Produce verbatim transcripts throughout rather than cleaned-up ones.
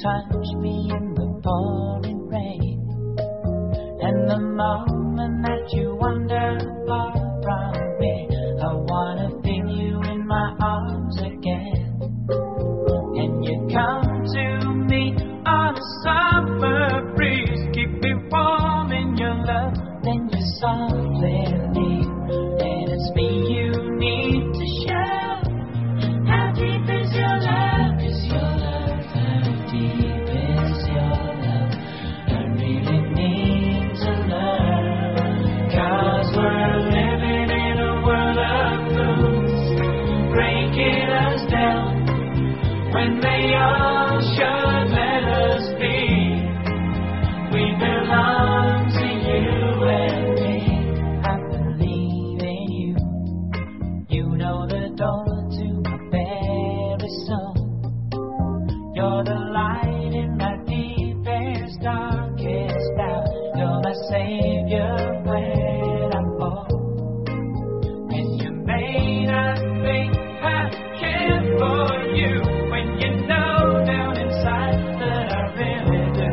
touch me in the pouring rain, and the moment that you wander far from me, I wanna feel you in my arms again. And you come to me on a summer breeze, keep me warm in your love, then you softly leave, and it's me you need to show. How deep is your love, is your love, how deep is your love, I really need to learn, 'cause we're living in a world of fools, breaking us down, when they all should let us be. We belong to you and me. I believe in you. You know the door to my very soul. You're the light in my deepest, darkest doubt. You're my savior when I fall. And you may not think I care for you, when you know down inside that I really do.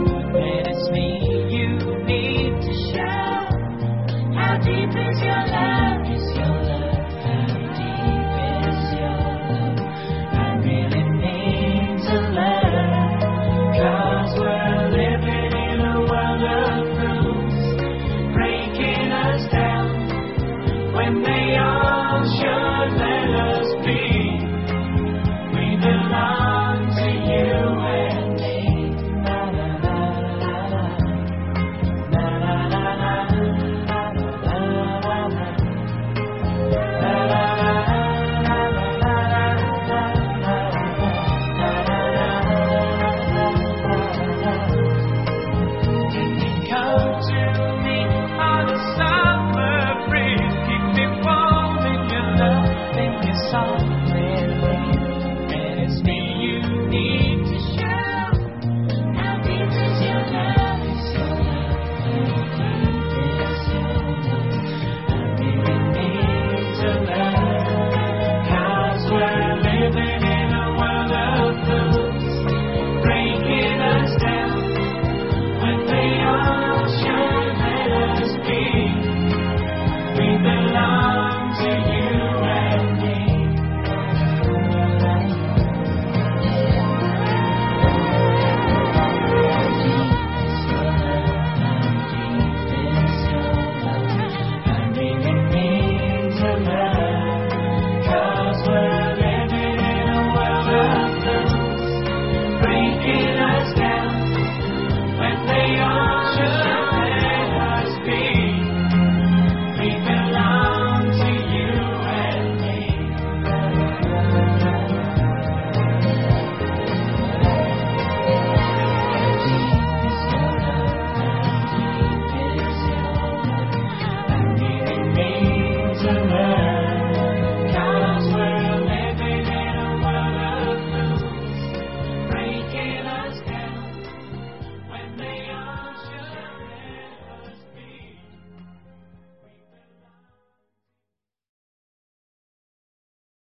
And it's me you need to show. How deep is your love?